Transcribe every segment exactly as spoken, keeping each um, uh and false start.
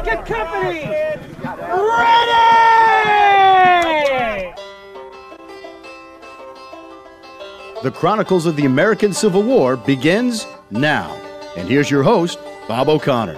Second Company, ready! The Chronicles of the American Civil War begins now. And here's your host, Bob O'Connor.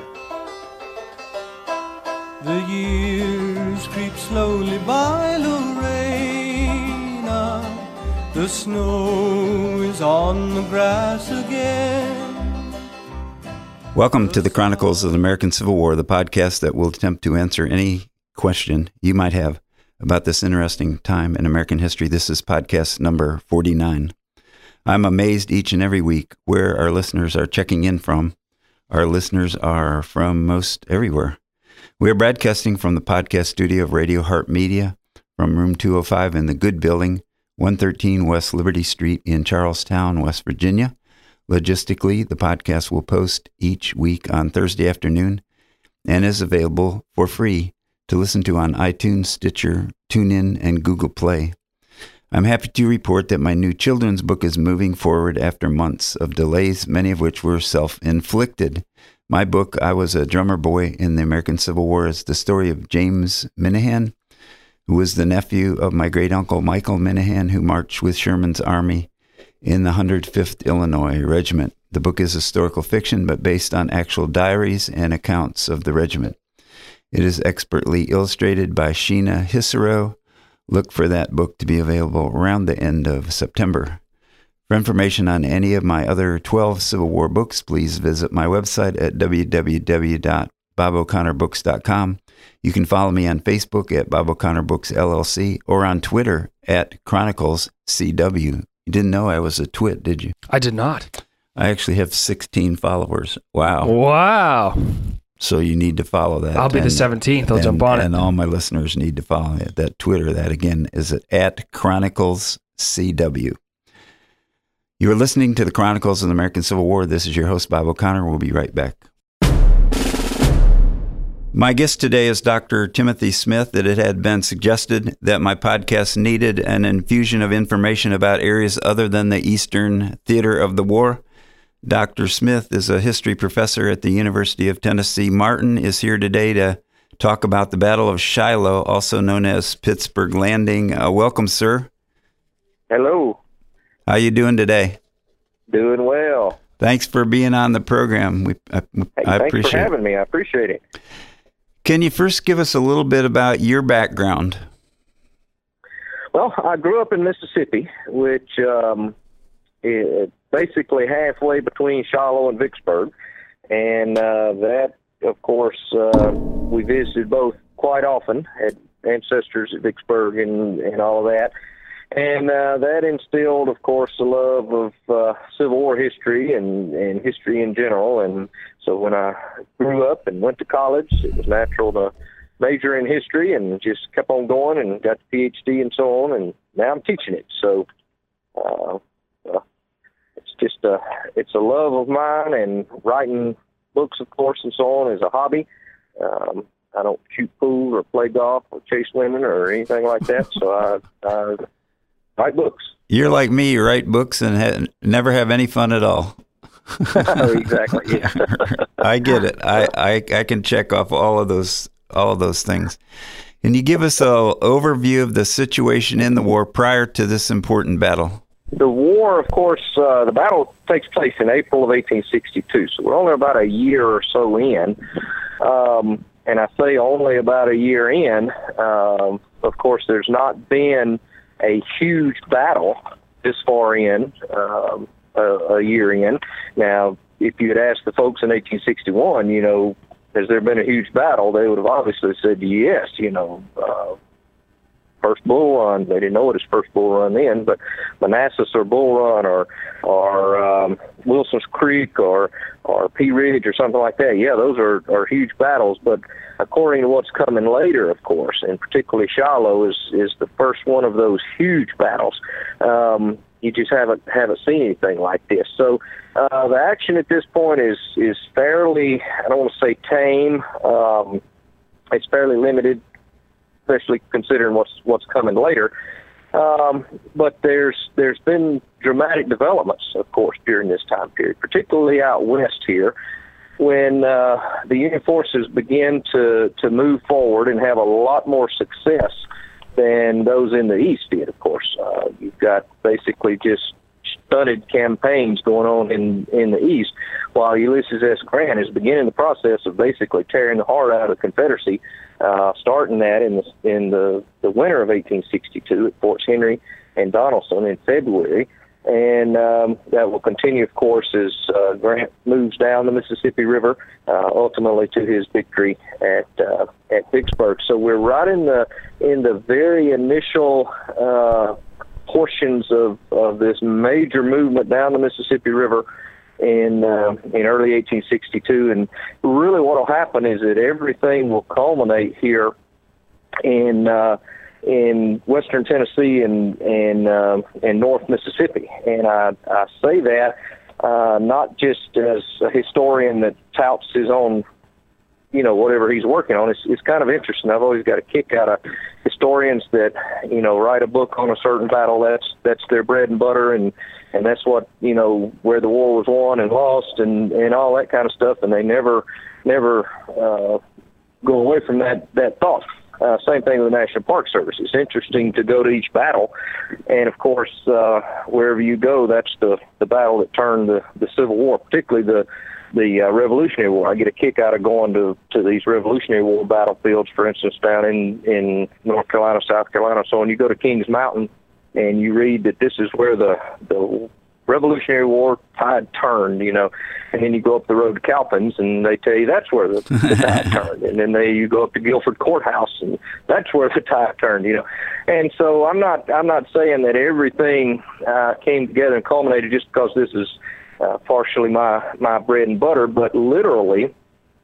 The years creep slowly by, Lorena. The snow is on the grass again. Welcome to the Chronicles of the American Civil War, the podcast that will attempt to answer any question you might have about this interesting time in American history. This is podcast number forty-nine. I'm amazed each and every week where our listeners are checking in from. Our listeners are from most everywhere. We are broadcasting from the podcast studio of Radio Heart Media from room two oh five in the Good Building, one thirteen West Liberty Street in Charlestown, West Virginia. Logistically, the podcast will post each week on Thursday afternoon and is available for free to listen to on iTunes, Stitcher, TuneIn, and Google Play. I'm happy to report that my new children's book is moving forward after months of delays, many of which were self-inflicted. My book, I Was a Drummer Boy in the American Civil War, is the story of James Minahan, who was the nephew of my great-uncle Michael Minahan, who marched with Sherman's army in the one hundred fifth Illinois Regiment. The book is historical fiction, but based on actual diaries and accounts of the regiment. It is expertly illustrated by Sheena Hissero. Look for that book to be available around the end of September. For information on any of my other twelve Civil War books, please visit my website at w w w dot bob o'connor books dot com. You can follow me on Facebook at Bob O'Connor Books L L C or on Twitter at Chronicles C W. You didn't know I was a twit, did you? I did not. I actually have sixteen followers. Wow. Wow. So you need to follow that. I'll be and, the seventeenth. I'll and, jump on and it. And all my listeners need to follow it. That Twitter, that again, is at, at Chronicles C W. You are listening to the Chronicles of the American Civil War. This is your host, Bob O'Connor. We'll be right back. My guest today is Doctor Timothy Smith. It had been suggested that my podcast needed an infusion of information about areas other than the Eastern Theater of the War. Doctor Smith is a history professor at the University of Tennessee. Martin is here today to talk about the Battle of Shiloh, also known as Pittsburgh Landing. Uh, welcome, sir. Hello. How you doing today? Doing well. Thanks for being on the program. We, I, hey, I thanks appreciate for having it. me. I appreciate it. Can you first give us a little bit about your background? Well, I grew up in Mississippi, which um, is basically halfway between Shiloh and Vicksburg. And uh, that, of course, uh, we visited both quite often, had ancestors at Vicksburg and, and all of that. And uh, that instilled, of course, a love of uh, Civil War history and, and history in general. And so when I grew up and went to college, it was natural to major in history and just kept on going and got the P H D and so on. And now I'm teaching it. So uh, uh, it's just a, it's a love of mine, and writing books, of course, and so on is a hobby. Um, I don't shoot pool or play golf or chase women or anything like that. So I, I write books. You're like me. You write books and ha- never have any fun at all. Exactly. Yeah. I get it. I, I I can check off all of those all of those things. Can you give us an overview of the situation in the war prior to this important battle? The war, of course, uh, the battle takes place in April of eighteen sixty-two, so we're only about a year or so in. Um, and I say only about a year in. Um, of course, there's not been a huge battle this far in, um, a, a year in. Now, if you had asked the folks in eighteen sixty-one, you know, has there been a huge battle, they would have obviously said yes, you know, uh, first Bull Run. They didn't know what his first Bull Run then, but Manassas or Bull Run or or um, Wilson's Creek or or Pea Ridge or something like that. Yeah, those are, are huge battles. But according to what's coming later, of course, and particularly Shiloh is is the first one of those huge battles. Um, you just haven't haven't seen anything like this. So uh, the action at this point is is fairly, I don't want to say tame. Um, it's fairly limited, especially considering what's what's coming later. Um, but there's there's been dramatic developments, of course, during this time period, particularly out west here. when uh, the Union forces begin to, to move forward and have a lot more success than those in the East did, of course. Uh, you've got basically just stunted campaigns going on in, in the East, while Ulysses S. Grant is beginning the process of basically tearing the heart out of the Confederacy, uh, starting that in the in the, the winter of eighteen sixty-two at Forts Henry and Donelson in February. And um, that will continue, of course, as uh, Grant moves down the Mississippi River, uh, ultimately to his victory at uh, at Vicksburg. So we're right in the in the very initial uh, portions of, of this major movement down the Mississippi River in uh, in early eighteen sixty-two. And really, what will happen is that everything will culminate here in Uh, in western Tennessee and and uh, and North Mississippi. And I, I say that uh, not just as a historian that touts his own, you know, whatever he's working on. It's, it's kind of interesting. I've always got a kick out of historians that, you know, write a book on a certain battle. That's that's their bread and butter, and, and that's what, you know, where the war was won and lost and, and all that kind of stuff. And they never, never uh, go away from that, that thought. Uh, same thing with the National Park Service. It's interesting to go to each battle, and of course, uh, wherever you go, that's the, the battle that turned the, the Civil War, particularly the the uh, Revolutionary War. I get a kick out of going to, to these Revolutionary War battlefields, for instance, down in, in North Carolina, South Carolina. So when you go to Kings Mountain and you read that this is where the the Revolutionary War tide turned, you know, and then you go up the road to Calpins and they tell you that's where the, the tide turned, and then they you go up to Guilford Courthouse and that's where the tide turned, you know. And so I'm not I'm not saying that everything uh, came together and culminated just because this is uh, partially my my bread and butter, but literally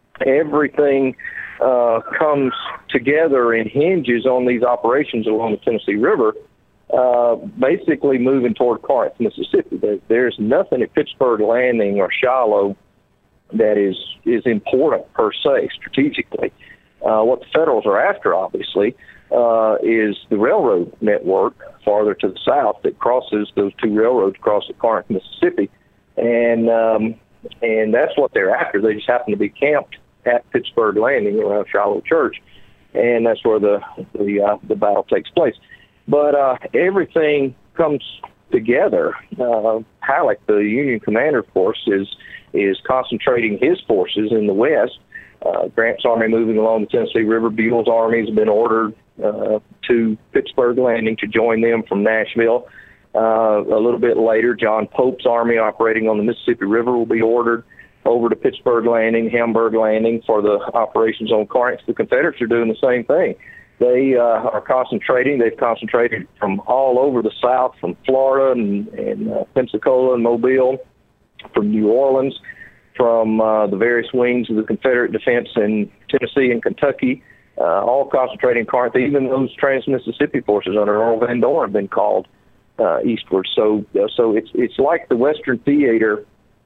everything uh, comes together and hinges on these operations along the Tennessee River. Uh, basically moving toward Corinth, Mississippi. There, there's nothing at Pittsburgh Landing or Shiloh that is, is important per se, strategically. Uh, what the Federals are after, obviously, uh, is the railroad network farther to the south that crosses those two railroads across at Corinth, Mississippi. And, um, and that's what they're after. They just happen to be camped at Pittsburgh Landing around Shiloh Church, and that's where the, the, uh, the battle takes place. But uh, everything comes together. Uh, Halleck, the Union commander, of course, is is concentrating his forces in the west. Uh, Grant's army moving along the Tennessee River. Buell's army has been ordered uh, to Pittsburgh Landing to join them from Nashville. Uh, a little bit later, John Pope's army operating on the Mississippi River will be ordered over to Pittsburgh Landing, Hamburg Landing for the operations on Corinth. The Confederates are doing the same thing. They uh, are concentrating. They've concentrated from all over the South, from Florida and, and uh, Pensacola and Mobile, from New Orleans, from uh, the various wings of the Confederate defense in Tennessee and Kentucky, uh, all concentrating in Corinth. Even those Trans-Mississippi forces under Earl Van Dorn have been called uh, eastward. So, uh, so it's it's like the Western Theater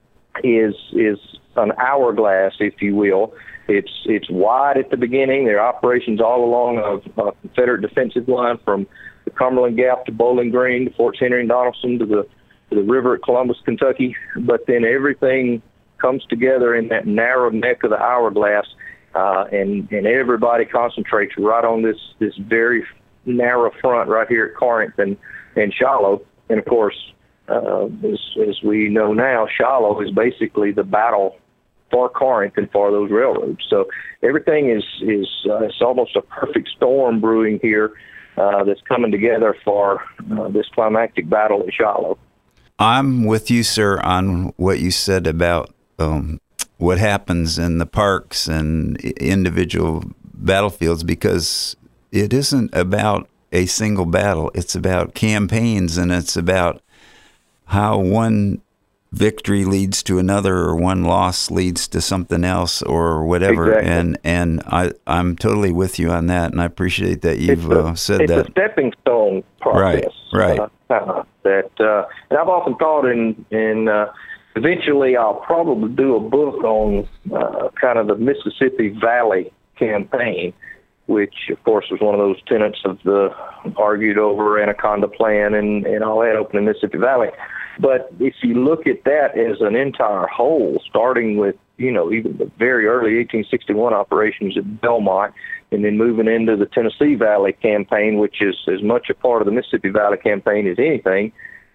is is an hourglass, if you will. It's it's wide at the beginning. There are operations all along a, a Confederate defensive line from the Cumberland Gap to Bowling Green to Forts Henry and Donelson to the to the river at Columbus, Kentucky. But then everything comes together in that narrow neck of the hourglass, uh, and and everybody concentrates right on this this very narrow front right here at Corinth and and Shiloh. And of course, uh, as as we know now, Shiloh is basically the battle for Corinth and for those railroads. So everything is is uh, it's almost a perfect storm brewing here uh, that's coming together for uh, this climactic battle at Shiloh. I'm with you, sir, on what you said about um, what happens in the parks and individual battlefields, because it isn't about a single battle. It's about campaigns, and it's about how one victory leads to another, or one loss leads to something else, or whatever. Exactly. And and I I'm totally with you on that, and I appreciate that you've a, uh, said it's that. It's a stepping stone process. Right. Right. Uh, uh, that uh, and I've often thought in in uh, eventually I'll probably do a book on uh, kind of the Mississippi Valley campaign, which of course was one of those tenets of the argued over Anaconda Plan and and all that, opening Mississippi Valley. But if you look at that as an entire whole, starting with you know, even the very early eighteen sixty-one operations at Belmont, and then moving into the Tennessee Valley campaign, which is as much a part of the Mississippi Valley campaign as anything.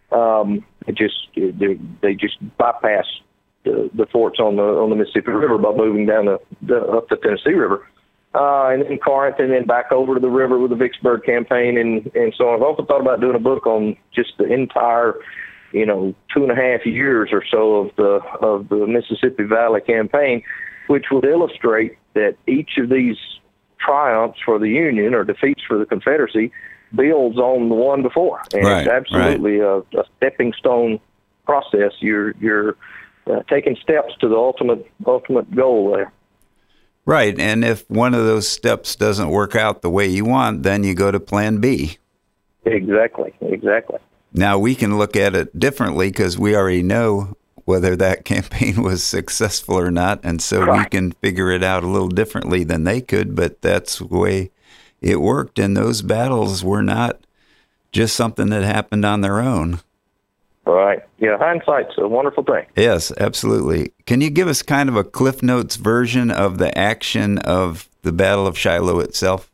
Um, it just they, they just bypassed the, the forts on the on the Mississippi River by moving down the, the up the Tennessee River, uh, and then Corinth, and then back over to the river with the Vicksburg campaign, and and so I've often thought about doing a book on just the entire, you know, two and a half years or so of the of the Mississippi Valley campaign, which would illustrate that each of these triumphs for the Union or defeats for the Confederacy builds on the one before, and right, it's absolutely right. a, a stepping stone process. You're you're uh, taking steps to the ultimate ultimate goal there. Right, and if one of those steps doesn't work out the way you want, then you go to Plan B. Exactly, exactly. Now, we can look at it differently because we already know whether that campaign was successful or not, and so right. we can figure it out a little differently than they could, but that's the way it worked, and those battles were not just something that happened on their own. Right. Yeah, hindsight's a wonderful thing. Yes, absolutely. Can you give us kind of a Cliff Notes version of the action of the Battle of Shiloh itself?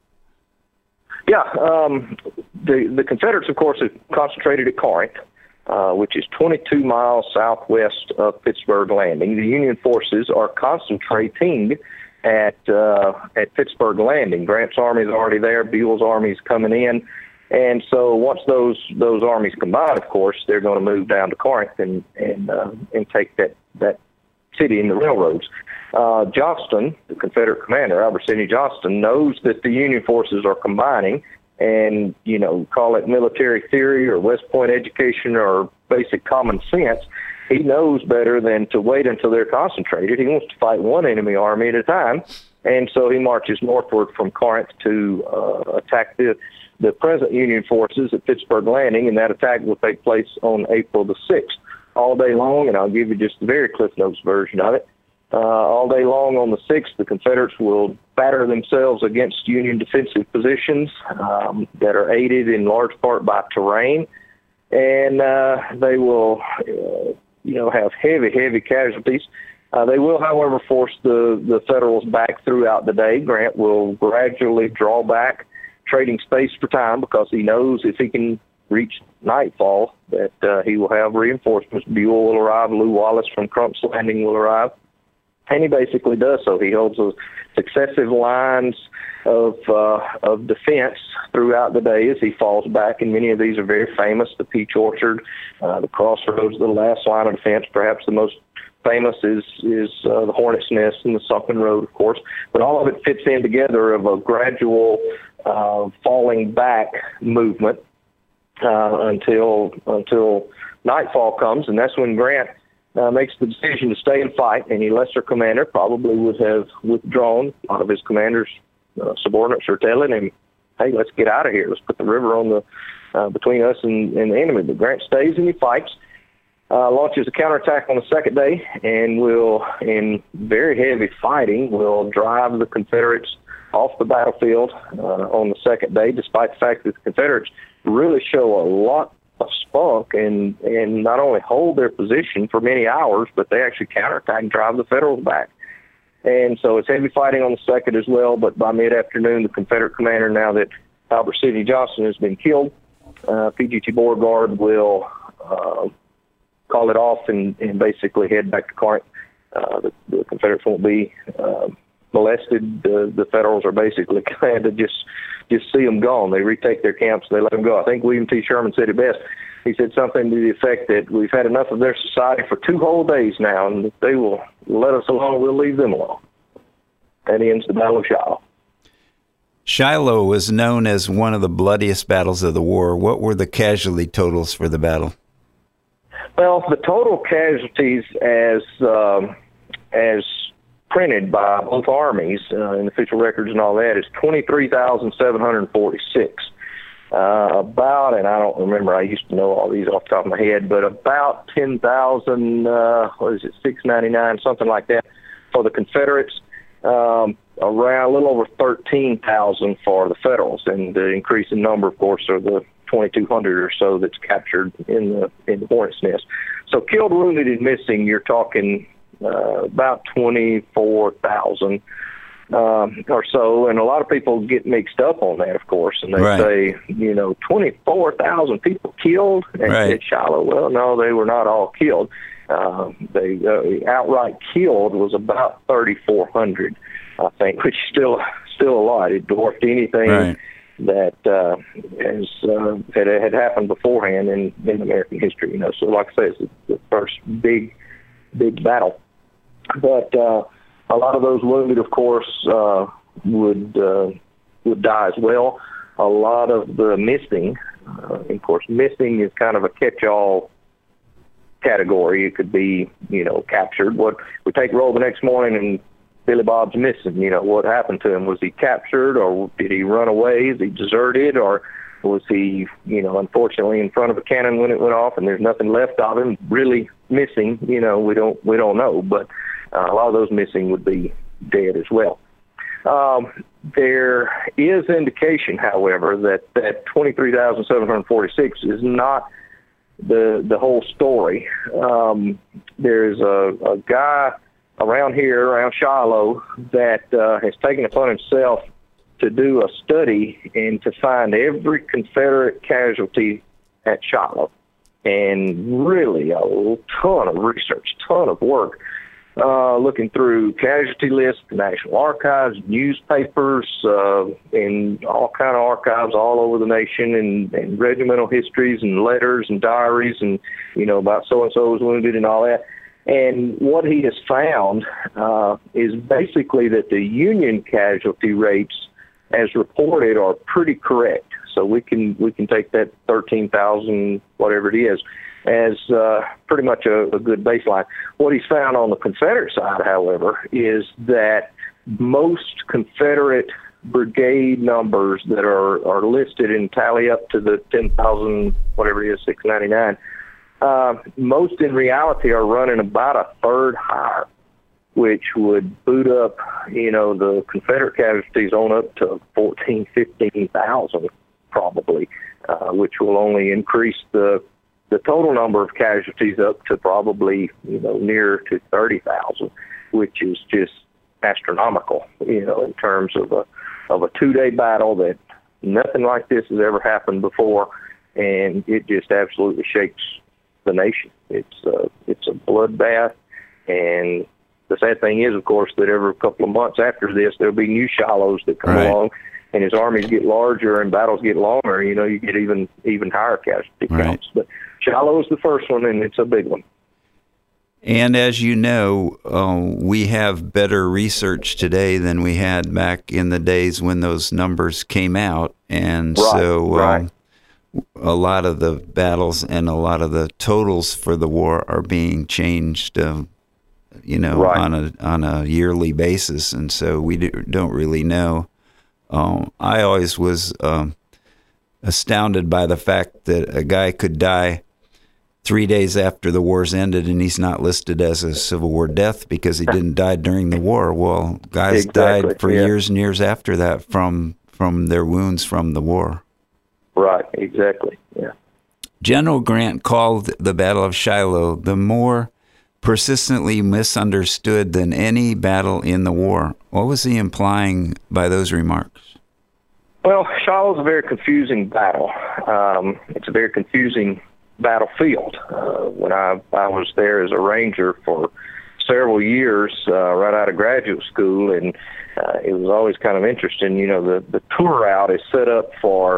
Yeah, um, the, the Confederates, of course, have concentrated at Corinth, uh, which is twenty-two miles southwest of Pittsburgh Landing. The Union forces are concentrating at uh, at Pittsburgh Landing. Grant's army is already there. Buell's army is coming in. And so once those those armies combine, of course, they're going to move down to Corinth and and, uh, and take that, that city and the railroads. Uh, Johnston, the Confederate commander, Albert Sidney Johnston, knows that the Union forces are combining, and, you know, call it military theory or West Point education or basic common sense. He knows better than to wait until they're concentrated. He wants to fight one enemy army at a time, and so he marches northward from Corinth to uh, attack the, the present Union forces at Pittsburgh Landing, and that attack will take place on April the sixth. All day long, and I'll give you just a very Cliff Notes version of it. Uh, all day long on the sixth, the Confederates will batter themselves against Union defensive positions um, that are aided in large part by terrain, and uh, they will, uh, you know, have heavy, heavy casualties. Uh, they will, however, force the, the Federals back throughout the day. Grant will gradually draw back, trading space for time, because he knows if he can reach nightfall that uh, he will have reinforcements. Buell will arrive, Lew Wallace from Crump's Landing will arrive. And he basically does so. He holds those successive lines of uh, of defense throughout the day as he falls back, and many of these are very famous. The Peach Orchard, uh, the Crossroads, the last line of defense. Perhaps the most famous is is uh, the Hornet's Nest and the Sunken Road, of course. But all of it fits in together of a gradual uh, falling back movement uh, until until nightfall comes, and that's when Grant Uh, makes the decision to stay and fight. Any lesser commander probably would have withdrawn. A lot of his commander's uh, subordinates are telling him, hey, let's get out of here. Let's put the river on the uh, between us and, and the enemy. But Grant stays and he fights, uh, launches a counterattack on the second day, and will, in very heavy fighting, will drive the Confederates off the battlefield uh, on the second day, despite the fact that the Confederates really show a lot of spunk and and not only hold their position for many hours, but they actually counterattack and drive the Federals back. And so it's heavy fighting on the second as well, but by mid-afternoon, the Confederate commander, now that Albert Sidney Johnston has been killed, uh, P G T Beauregard will uh, call it off and, and basically head back to Corinth. Uh, the, the Confederates won't be uh, molested. The, the Federals are basically glad to just just see them gone. They retake their camps, they let them go. I think William T. Sherman said it best. He said something to the effect that we've had enough of their society for two whole days now, and if they will let us alone, we'll leave them alone. That ends the Battle of Shiloh. Shiloh was known as one of the bloodiest battles of the war. What were the casualty totals for the battle? Well, the total casualties as um, as printed by both armies uh, in official records and all that is twenty-three thousand seven hundred forty-six. Uh, about, and I don't remember, I used to know all these off the top of my head, but about ten thousand, uh, what is it, six ninety-nine, something like that for the Confederates. Um, around a little over thirteen thousand for the Federals, and the increasing number, of course, are the twenty-two hundred or so that's captured in the in the Hornet's Nest. So killed, wounded, and missing, you're talking uh, about twenty-four thousand um, or so. And a lot of people get mixed up on that, of course, and they Right. say, you know, twenty-four thousand people killed at, Right. at Shiloh. Well, no, they were not all killed. Uh, they uh, outright killed was about thirty-four hundred, I think, which is still still a lot. It dwarfed anything Right. that uh, has uh, had, had happened beforehand in, in American history. You know, so like I say, it's the first big big battle. But uh, a lot of those wounded, of course, uh, would uh, would die as well. A lot of the missing, uh, of course, missing is kind of a catch-all category. It could be, you know, captured. What we take roll the next morning and Billy Bob's missing. You know, what happened to him? Was he captured, or did he run away? Is he deserted, or was he, you know, unfortunately in front of a cannon when it went off, and there's nothing left of him? Really missing? You know, we don't we don't know. But uh, a lot of those missing would be dead as well. Um, there is indication, however, that that twenty-three thousand seven hundred forty-six is not the the whole story. Um, there's a, a guy around here, around Shiloh, that uh, has taken it upon himself to do a study and to find every Confederate casualty at Shiloh. And really a ton of research, ton of work, uh, looking through casualty lists, the National Archives, newspapers, uh, and all kind of archives all over the nation, and, and regimental histories and letters and diaries and, you know, about so-and-so was wounded and all that. And what he has found uh, is basically that the Union casualty rates, as reported, are pretty correct. So we can we can take that thirteen thousand, whatever it is, as uh, pretty much a, a good baseline. What he's found on the Confederate side, however, is that most Confederate brigade numbers that are, are listed and tally up to the ten thousand, whatever it is, six ninety-nine, Uh, most in reality are running about a third higher, which would boot up, you know, the Confederate casualties on up to fourteen, fifteen thousand probably, uh, which will only increase the the total number of casualties up to probably, you know, near to thirty thousand, which is just astronomical, you know, in terms of a of a two-day battle that nothing like this has ever happened before, and it just absolutely shakes the nation. It's uh, it's a bloodbath, and the sad thing is, of course, that every couple of months after this, there'll be new Shilohs that come Right. along, and as armies get larger and battles get longer, you know, you get even even higher casualty Right. counts. But Shiloh is the first one, and it's a big one. And as you know, uh, we have better research today than we had back in the days when those numbers came out. And Right, so uh, right. a lot of the battles and a lot of the totals for the war are being changed, uh, you know, Right. on a on a yearly basis. And so we do, don't really know. Um, I always was um, astounded by the fact that a guy could die three days after the war's ended, and he's not listed as a Civil War death because he didn't die during the war. Well, guys Exactly, died for yeah. years and years after that from from their wounds from the war. Right, exactly, yeah. General Grant called the Battle of Shiloh the more persistently misunderstood than any battle in the war. What was he implying by those remarks? Well, Shiloh's a very confusing battle. Um, it's a very confusing battlefield. Uh, when I, I was there as a ranger for several years, uh, right out of graduate school, and uh, it was always kind of interesting. You know, the, the tour route is set up for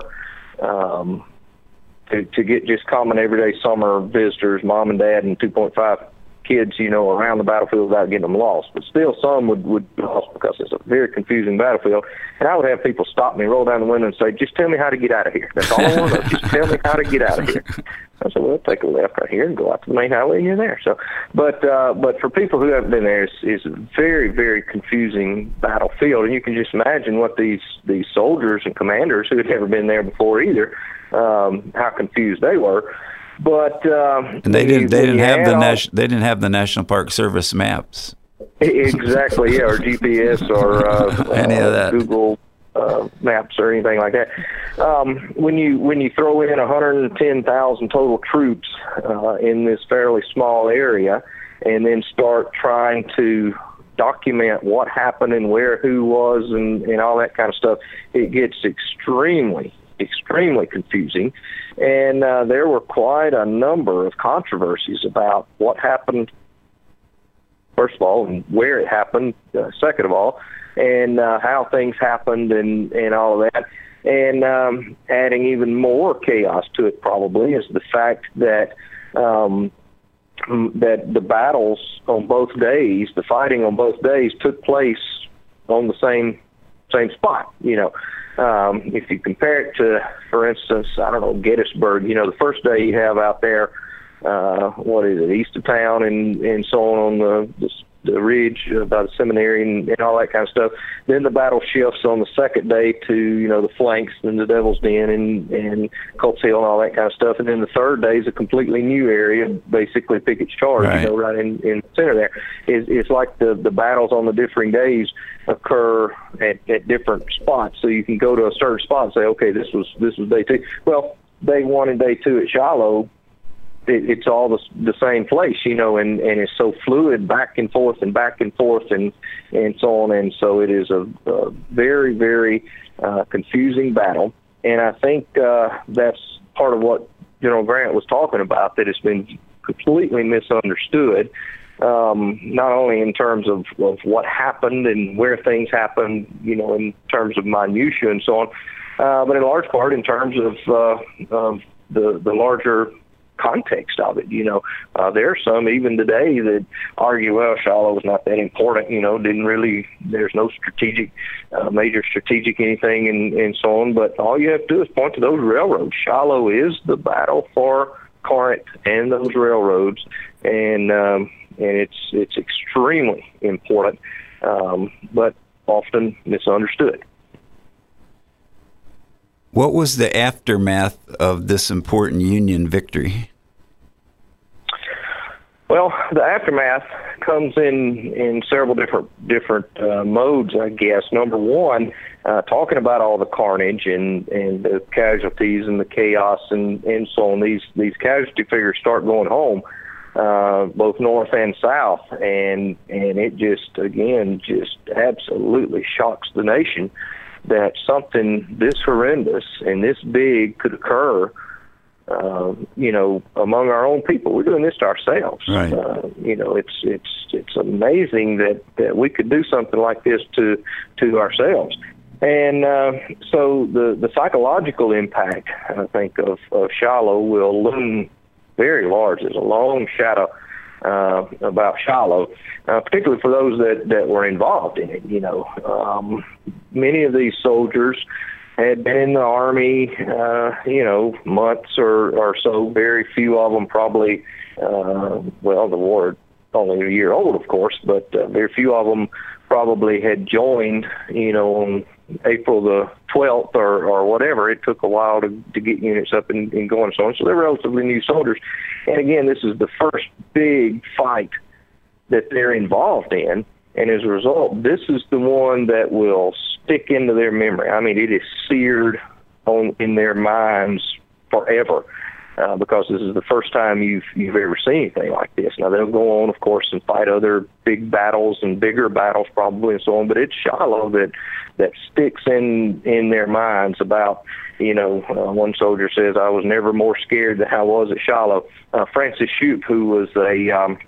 um, to, to get just common everyday summer visitors, mom and dad and two point five kids, you know, around the battlefield without getting them lost. But still, some would, would be lost because it's a very confusing battlefield. And I would have people stop me, roll down the window, and say, just tell me how to get out of here. That's all I want to know. Just tell me how to get out of here. I said, well, take a left right here and go out to the main highway, and you're there. So, but uh, but for people who haven't been there, it's, it's a very, very confusing battlefield. And you can just imagine what these, these soldiers and commanders who had never been there before either, um, how confused they were. But um, And they when didn't. you- They when didn't you have add the all- nas- They didn't have the National Park Service maps. Exactly, yeah, or G P S or uh, Any of uh, that. Google uh, Maps or anything like that. Um, when you when you throw in one hundred ten thousand total troops uh, in this fairly small area, and then start trying to document what happened and where who was and, and all that kind of stuff, it gets extremely, extremely confusing. And uh, there were quite a number of controversies about what happened, first of all, and where it happened, uh, second of all, and uh, how things happened and, and all of that. And um, adding even more chaos to it probably is the fact that um, that the battles on both days, the fighting on both days, took place on the same same spot. You know, um, if you compare it to, for instance, I don't know, Gettysburg. You know, the first day you have out there, uh, what is it, east of town, and and so on on the the, the ridge uh, by the seminary and, and all that kind of stuff. Then the battle shifts on the second day to, you know, the flanks and the Devil's Den and, and Culp's Hill and all that kind of stuff. And then the third day is a completely new area, basically Pickett's Charge, right. you know, right in, in the center there. It's, it's like the, the battles on the differing days occur at, at different spots. So you can go to a certain spot and say, okay, this was, this was day two. Well, day one and day two at Shiloh, It, it's all the, the same place, you know, and, and it's so fluid, back and forth and back and forth and, and so on. And so it is a, a very, very uh, confusing battle. And I think uh, that's part of what General Grant was talking about, that it's been completely misunderstood, um, not only in terms of, of what happened and where things happened, you know, in terms of minutia and so on, uh, but in large part in terms of, uh, of the, the larger context of it. You know, uh, there are some even today that argue, well, Shiloh was not that important, you know, didn't really, there's no strategic, uh, major strategic anything and, and so on, but all you have to do is point to those railroads. Shiloh is the battle for Corinth and those railroads, and um, and it's it's extremely important, um, but often misunderstood. What was the aftermath of this important Union victory? Well, the aftermath comes in, in several different different uh, modes, I guess. Number one, uh, talking about all the carnage and, and the casualties and the chaos and, and so on. These these casualty figures start going home, uh, both north and south, and and it just again just absolutely shocks the nation that something this horrendous and this big could occur, uh, you know, among our own people. We're doing this to ourselves. Right. Uh, you know, it's it's it's amazing that, that we could do something like this to to ourselves. And uh, so the, the psychological impact, I think, of, of Shiloh will loom very large. There's a long shadow Uh, about Shiloh, uh, particularly for those that, that were involved in it. You know, um, many of these soldiers had been in the Army, uh, you know, months or, or so. Very few of them probably, uh, well, the war only a year old, of course, but uh, very few of them probably had joined, you know, on April the twelfth or, or whatever. It took a while to, to get units up and, and going and so on. So they're relatively new soldiers. And again, this is the first big fight that they're involved in. And as a result, this is the one that will stick into their memory. I mean, it is seared on in their minds forever. Uh, because this is the first time you've you've ever seen anything like this. Now, they'll go on, of course, and fight other big battles and bigger battles probably and so on, but it's Shiloh that that sticks in, in their minds about, you know, uh, one soldier says, I was never more scared than I was at Shiloh. Uh, Francis Shoup, who was a, um,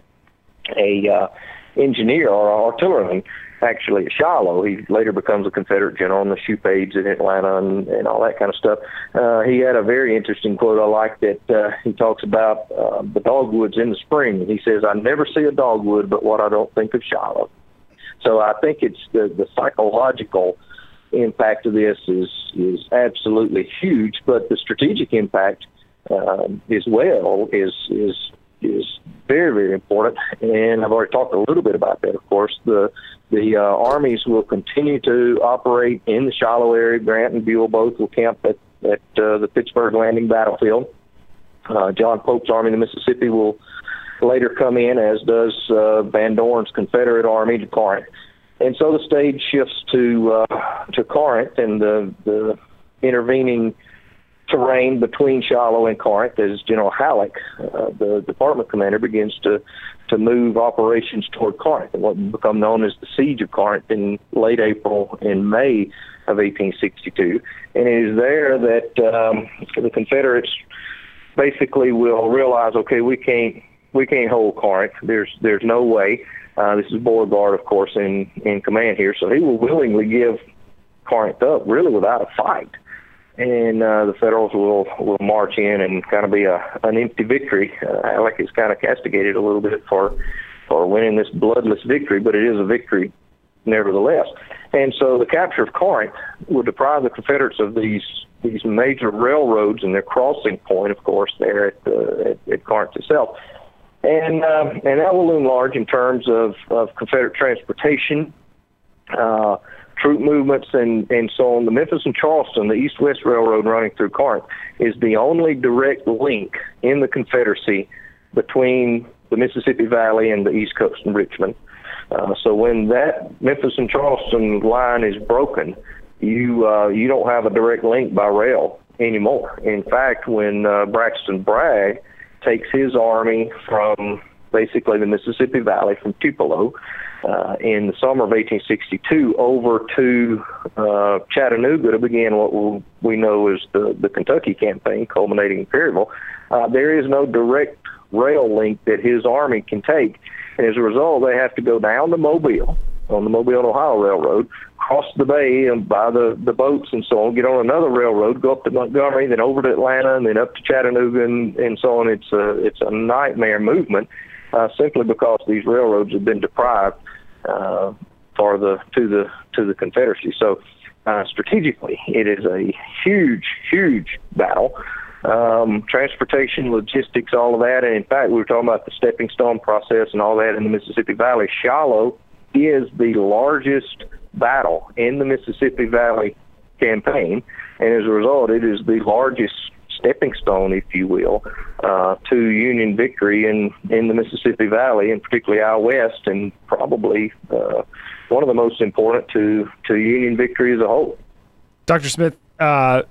a uh, engineer or artilleryman, actually at Shiloh. He later becomes a Confederate general in the Shoup Aids in Atlanta and, and all that kind of stuff. Uh, he had a very interesting quote I like that uh, he talks about uh, the dogwoods in the spring. He says, I never see a dogwood but what I don't think of Shiloh. So I think it's the, the psychological impact of this is, is absolutely huge, but the strategic impact uh, as well is is is very, very important. And I've already talked a little bit about that, of course. The the uh, armies will continue to operate in the Shiloh area. Grant and Buell both will camp at, at uh, the Pittsburgh Landing battlefield. Uh, John Pope's Army in the Mississippi will later come in, as does uh, Van Dorn's Confederate Army to Corinth. And so the stage shifts to uh, to Corinth, and the, the intervening terrain between Shiloh and Corinth as General Halleck, uh, the department commander, begins to, to move operations toward Corinth, and what would become known as the Siege of Corinth in late April and May of eighteen sixty-two. And it is there that um, the Confederates basically will realize, okay, we can't we can't hold Corinth. There's there's no way. Uh, this is Beauregard, of course, in, in command here, so he will willingly give Corinth up, really without a fight. And uh, the Federals will will march in and kind of be a an empty victory. Uh, Halleck is kind of castigated a little bit for for winning this bloodless victory, but it is a victory nevertheless. And so the capture of Corinth would deprive the Confederates of these these major railroads and their crossing point, of course, there at uh, at, at Corinth itself. And uh, and that will loom large in terms of, of Confederate transportation, uh, troop movements, and, and so on. The Memphis and Charleston, the East-West Railroad running through Corinth, is the only direct link in the Confederacy between the Mississippi Valley and the East Coast and Richmond. Uh, so when that Memphis and Charleston line is broken, you uh, you don't have a direct link by rail anymore. In fact, when uh, Braxton Bragg takes his army from basically the Mississippi Valley, from Tupelo, uh, in the summer of eighteen sixty-two over to uh, Chattanooga to begin what we know as the, the Kentucky campaign, culminating in Perryville, uh, there is no direct rail link that his army can take. And as a result, they have to go down to Mobile on the Mobile and Ohio Railroad, cross the bay and buy the, the boats and so on, get on another railroad, go up to Montgomery, then over to Atlanta, and then up to Chattanooga, and, and so on. It's a, it's a nightmare movement uh, simply because these railroads have been deprived uh, for the to the to the Confederacy. So uh, strategically, it is a huge, huge battle. Um, transportation, logistics, all of that. And in fact, we were talking about the stepping stone process and all that in the Mississippi Valley. Shiloh is the largest battle in the Mississippi Valley campaign, and as a result, it is the largest stepping stone, if you will, uh, to Union victory in, in the Mississippi Valley, and particularly out west, and probably uh, one of the most important to, to Union victory as a whole. Doctor Smith, uh,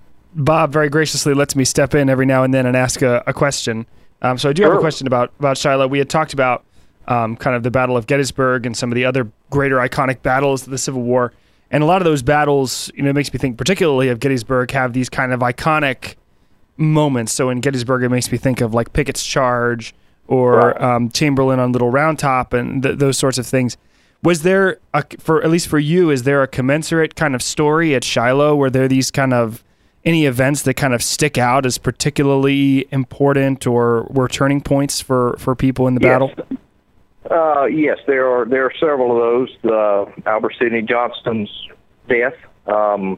Bob very graciously lets me step in every now and then and ask a, a question. Um, so I do sure. have a question about, about Shiloh. We had talked about um, kind of the Battle of Gettysburg and some of the other greater iconic battles of the Civil War. And a lot of those battles, you know, it makes me think particularly of Gettysburg, have these kind of iconic moments. So in Gettysburg, it makes me think of like Pickett's Charge or right. um, Chamberlain on Little Round Top and th- those sorts of things. Was there, a, for at least for you, is there a commensurate kind of story at Shiloh? Were there these kind of any events that kind of stick out as particularly important or were turning points for, for people in the yes. battle? Uh, yes, there are there are several of those. Uh, Albert Sidney Johnston's death, um,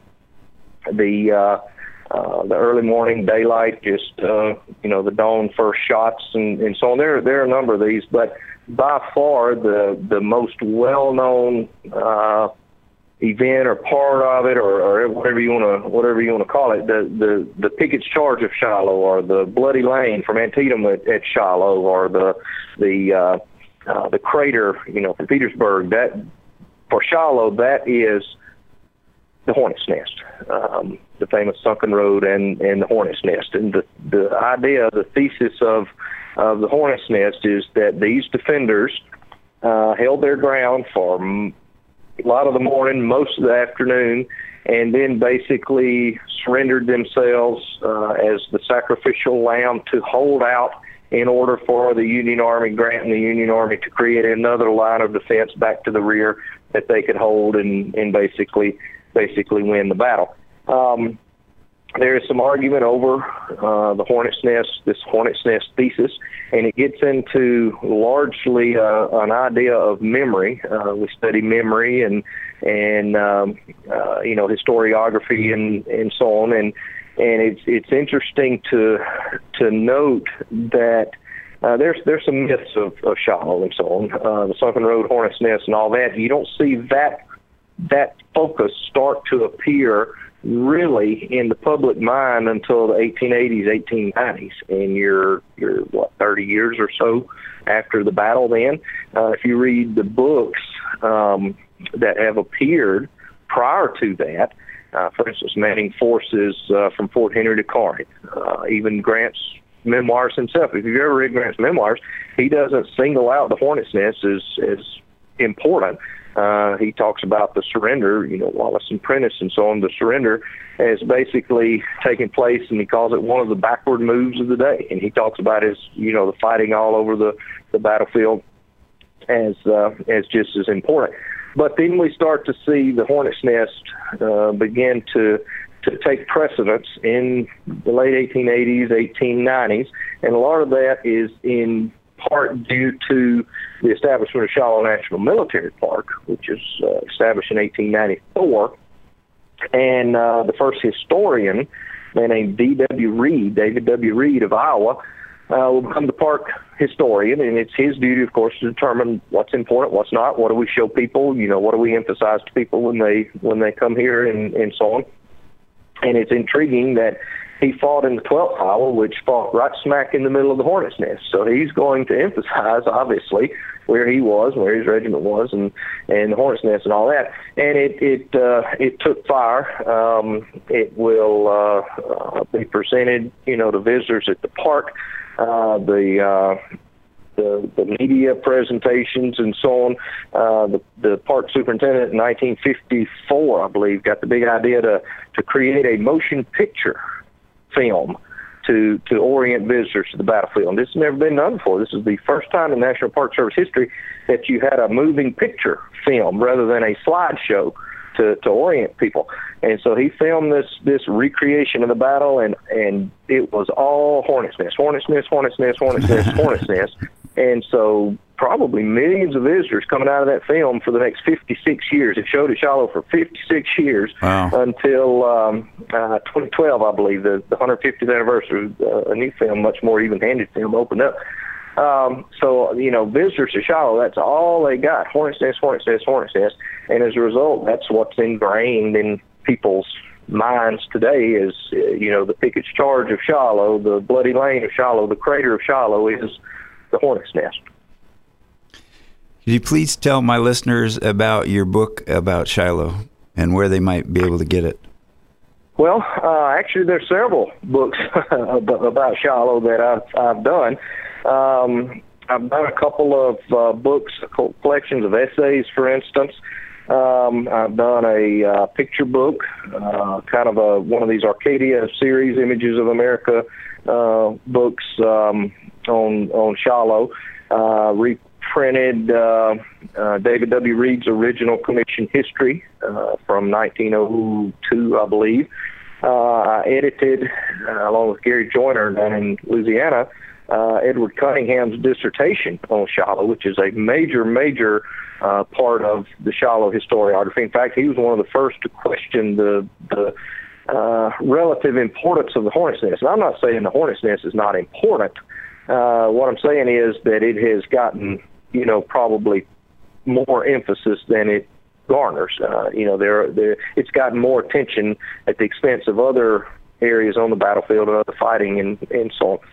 the uh, uh, the early morning daylight, just uh, you know the dawn first shots, and, and so on. There there are a number of these, but by far the the most well known uh, event or part of it, or, or whatever you want to whatever you want to call it, the the the Pickett's Charge of Shiloh, or the Bloody Lane from Antietam at, at Shiloh, or the the uh, uh, the crater, you know, from Petersburg. That for Shiloh, that is the Hornet's Nest, um, the famous sunken road and and the Hornet's Nest. And the the idea, the thesis of of the Hornet's Nest is that these defenders uh, held their ground for a lot of the morning, most of the afternoon, and then basically surrendered themselves uh, as the sacrificial lamb to hold out in order for the Union Army, Grant and the Union Army, to create another line of defense back to the rear that they could hold and, and basically basically win the battle. Um, there is some argument over uh, the Hornet's Nest, this Hornet's Nest thesis, and it gets into largely uh, an idea of memory. Uh, we study memory and and um, uh, you know historiography and, and so on, and and it's it's interesting to to note that uh, there's there's some myths of, of Shiloh and so on, uh, the Sunken Road, Hornet's Nest, and all that. You don't see that that focus start to appear really in the public mind until the eighteen eighties, eighteen nineties, and you're you're what thirty years or so after the battle. Then, uh, if you read the books um, that have appeared prior to that, Uh, for instance, manning forces uh, from Fort Henry to Corinth. Uh, even Grant's memoirs himself. If you've ever read Grant's memoirs, he doesn't single out the Hornet's Nest as, as important. Uh, he talks about the surrender, you know, Wallace and Prentice and so on, the surrender as basically taking place, and he calls it one of the backward moves of the day. And he talks about his, you know, the fighting all over the, the battlefield as uh, as just as important. But then we start to see the Hornet's Nest uh, begin to to take precedence in the late eighteen eighties, eighteen nineties, and a lot of that is in part due to the establishment of Shiloh National Military Park, which is uh, established in eighteen ninety-four. And uh, the first historian, a man named D W Reed, David W. Reed of Iowa, uh, will become the park historian, and it's his duty, of course, to determine what's important, what's not, what do we show people, you know, what do we emphasize to people when they when they come here, and, and so on. And it's intriguing that he fought in the twelfth Iowa, which fought right smack in the middle of the Hornet's Nest. So he's going to emphasize, obviously, where he was, where his regiment was, and, and the Hornet's Nest and all that. And it it uh, it took fire. Um, it will uh, uh, be presented, you know, to visitors at the park. Uh, the uh, the the media presentations and so on. Uh, the the park superintendent in nineteen fifty-four, I believe, got the big idea to to create a motion picture film to to orient visitors to the battlefield. And this has never been done before. This is the first time in National Park Service history that you had a moving picture film rather than a slideshow to, to orient people. And so he filmed this this recreation of the battle, and, and it was all Hornet's Nest, Hornet's Nest, Hornet's Nest, Hornet's Nest, Hornet's Nest. And so probably millions of visitors coming out of that film for the next fifty-six years. It showed at Shiloh for fifty-six years. Wow. Until um, uh, twenty twelve, I believe, the, the one hundred fiftieth anniversary, uh, a new film, much more even-handed film, opened up. Um, so, you know, visitors to Shiloh, that's all they got, Hornet's Nest, Hornet's Nest, Hornet's Nest. And as a result, that's what's ingrained in people's minds today is, uh, you know, the Pickett's Charge of Shiloh, the Bloody Lane of Shiloh, the Crater of Shiloh is the Hornet's Nest. Could you please tell my listeners about your book about Shiloh and where they might be able to get it? Well, uh, actually, there's several books about Shiloh that I've, I've done. Um, I've done a couple of uh, books, collections of essays, for instance. Um, I've done a uh, picture book, uh, kind of a one of these Arcadia series, Images of America uh, books um, on on Shiloh. Uh, reprinted uh, uh, David W. Reed's original commission history uh, from nineteen oh two, I believe. Uh, I edited, uh, along with Gary Joyner down in Louisiana, uh, Edward Cunningham's dissertation on Shiloh, which is a major, major uh, part of the Shiloh historiography. In fact, he was one of the first to question the the uh, relative importance of the Hornet's Nest. And I'm not saying the Hornet's Nest is not important. Uh, what I'm saying is that it has gotten, you know, probably more emphasis than it garners. Uh, you know, there, there, it's gotten more attention at the expense of other areas on the battlefield and other fighting and, and so on.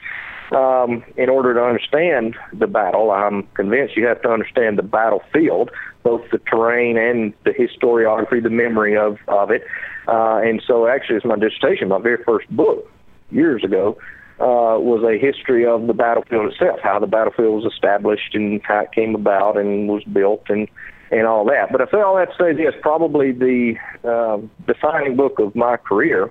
Um, in order to understand the battle, I'm convinced you have to understand the battlefield, both the terrain and the historiography, the memory of, of it. Uh, and so actually it's my dissertation, my very first book years ago, uh, was a history of the battlefield itself, how the battlefield was established and how it came about and was built and, and all that. But I say all that to say this, probably the uh, defining book of my career.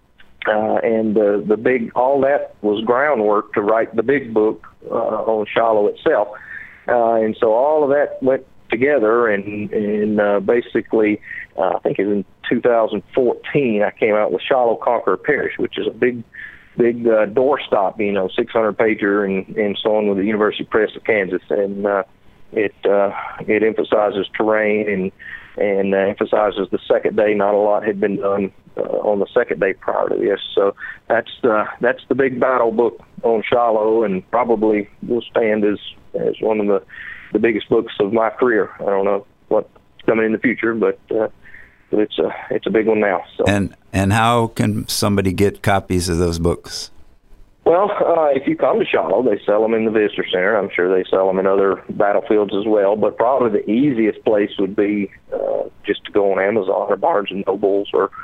Uh, and the the big, all that was groundwork to write the big book uh, on Shiloh itself. Uh, and so all of that went together, and, and uh, basically, uh, I think it was in two thousand fourteen, I came out with Shiloh Conqueror Parish, which is a big, big uh, doorstop, you know, six hundred pager and, and so on with the University Press of Kansas. And uh, it uh, it emphasizes terrain and, and uh, emphasizes the second day. Not a lot had been done Uh, on the second day prior to this. So that's uh, that's the big battle book on Shiloh, and probably will stand as, as one of the, the biggest books of my career. I don't know what's coming in the future, but uh, it's a it's a big one now. So. And and how can somebody get copies of those books? Well, uh, if you come to Shiloh, they sell them in the Visitor Center. I'm sure they sell them in other battlefields as well, but probably the easiest place would be uh, just to go on Amazon or Barnes and Nobles or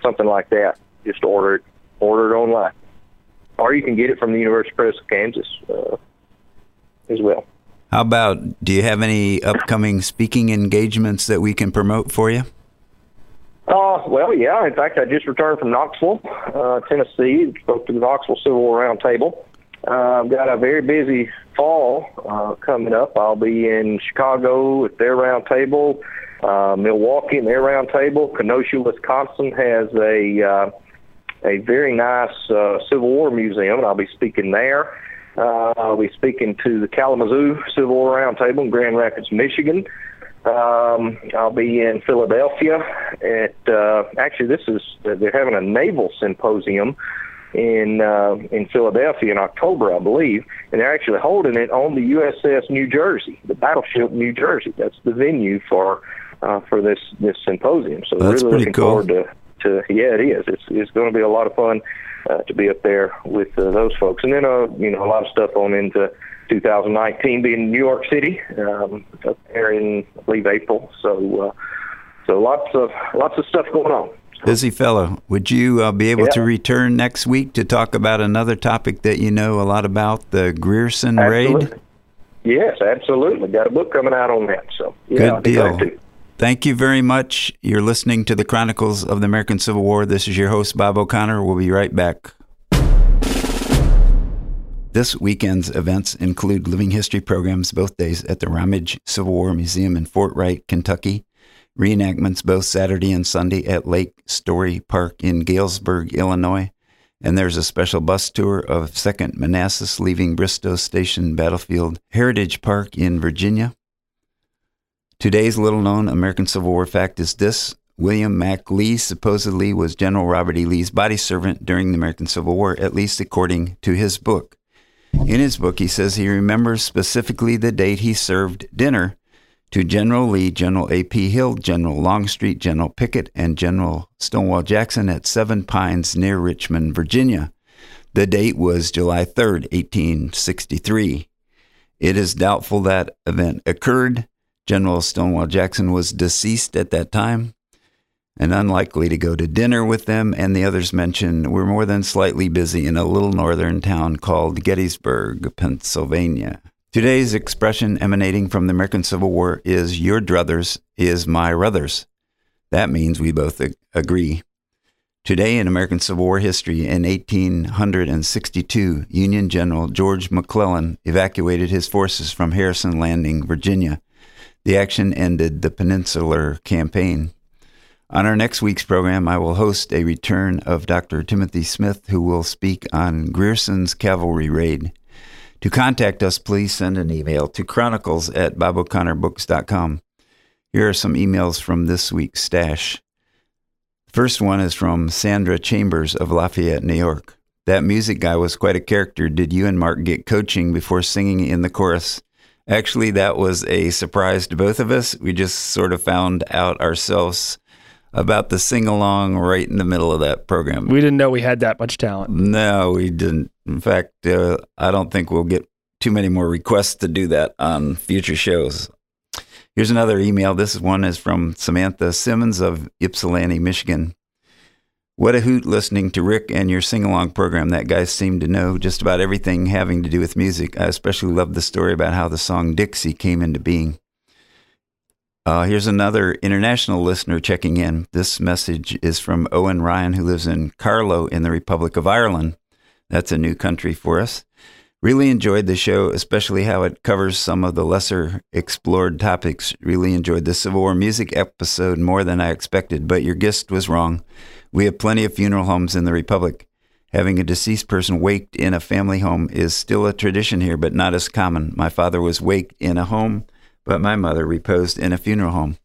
something like that, just order it, order it online. Or you can get it from the University Press of Kansas uh, as well. How about, do you have any upcoming speaking engagements that we can promote for you? Uh, well, yeah. In fact, I just returned from Knoxville, uh, Tennessee. Spoke to the Knoxville Civil War Roundtable. Uh, I've got a very busy fall uh, coming up. I'll be in Chicago at their roundtable, uh, Milwaukee and their roundtable. Kenosha, Wisconsin has a uh, a very nice uh, Civil War museum, and I'll be speaking there. Uh, I'll be speaking to the Kalamazoo Civil War Roundtable in Grand Rapids, Michigan. Um, I'll be in Philadelphia at, uh, actually this is, they're having a naval symposium in, uh, in Philadelphia in October, I believe, and they're actually holding it on the U S S New Jersey, the battleship New Jersey. That's the venue for, uh, for this, this symposium. So That's really looking cool. forward to, to, yeah, it is. It's, it's going to be a lot of fun, uh, to be up there with uh, those folks. And then, uh, you know, a lot of stuff on into two thousand nineteen, being in New York City, um, up there in, I believe, April. So, uh, so lots of lots of stuff going on. Busy fellow. Would you uh, be able Yeah. to return next week to talk about another topic that you know a lot about, the Grierson Absolutely. raid? Yes, absolutely. Got a book coming out on that. So, yeah, Good I'll be deal. glad to. Thank you very much. You're listening to the Chronicles of the American Civil War. This is your host, Bob O'Connor. We'll be right back. This weekend's events include living history programs both days at the Ramage Civil War Museum in Fort Wright, Kentucky, reenactments both Saturday and Sunday at Lake Story Park in Galesburg, Illinois, and there's a special bus tour of second Manassas leaving Bristow Station Battlefield Heritage Park in Virginia. Today's little-known American Civil War fact is this: William Mack Lee supposedly was General Robert E. Lee's body servant during the American Civil War, at least according to his book. In his book, he says he remembers specifically the date he served dinner to General Lee, General A P. Hill, General Longstreet, General Pickett, and General Stonewall Jackson at Seven Pines near Richmond, Virginia. The date was July third, eighteen sixty-three. It is doubtful that event occurred. General Stonewall Jackson was deceased at that time and unlikely to go to dinner with them, and the others mentioned were more than slightly busy in a little northern town called Gettysburg, Pennsylvania. Today's expression emanating from the American Civil War is "your druthers is my ruthers." That means we both ag- agree. Today in American Civil War history, in eighteen sixty-two, Union General George McClellan evacuated his forces from Harrison Landing, Virginia. The action ended the Peninsular Campaign. On our next week's program, I will host a return of Doctor Timothy Smith, who will speak on Grierson's cavalry raid. To contact us, please send an email to chronicles at bob o'connor books dot com. Here are some emails from this week's stash. The first one is from Sandra Chambers of Lafayette, New York. That music guy was quite a character. Did you and Mark get coaching before singing in the chorus? Actually, that was a surprise to both of us. We just sort of found out ourselves about the sing-along right in the middle of that program. We didn't know we had that much talent. No, we didn't. In fact, uh, I don't think we'll get too many more requests to do that on future shows. Here's another email. This one is from Samantha Simmons of Ypsilanti, Michigan. What a hoot listening to Rick and your sing-along program. That guy seemed to know just about everything having to do with music. I especially love the story about how the song Dixie came into being. Uh, here's another international listener checking in. This message is from Owen Ryan, who lives in Carlow in the Republic of Ireland. That's a new country for us. Really enjoyed the show, especially how it covers some of the lesser explored topics. Really enjoyed the Civil War music episode more than I expected, but your guest was wrong. We have plenty of funeral homes in the Republic. Having a deceased person waked in a family home is still a tradition here, but not as common. My father was waked in a home, but my mother reposed in a funeral home.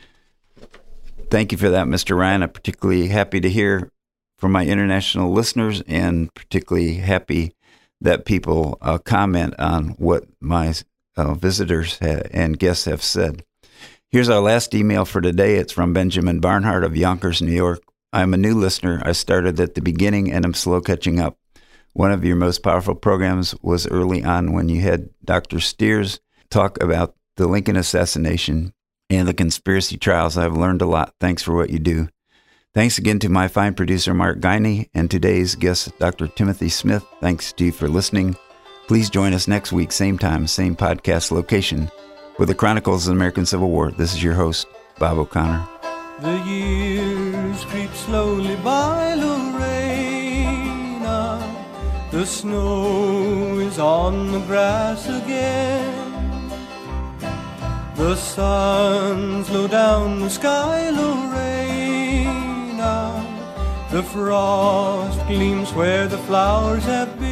Thank you for that, Mister Ryan. I'm particularly happy to hear from my international listeners, and particularly happy that people uh, comment on what my uh, visitors ha- and guests have said. Here's our last email for today. It's from Benjamin Barnhart of Yonkers, New York. I'm a new listener. I started at the beginning and I'm slow catching up. One of your most powerful programs was early on when you had Doctor Steers talk about the Lincoln assassination and the conspiracy trials. I've learned a lot. Thanks for what you do. Thanks again to my fine producer, Mark Guiney, and today's guest, Doctor Timothy Smith. Thanks to you for listening. Please join us next week, same time, same podcast location, with the Chronicles of the American Civil War. This is your host, Bob O'Connor. The years creep slowly by, Lorena. The snow is on the grass again. The sun's low down the sky, Lorena. The frost gleams where the flowers have been.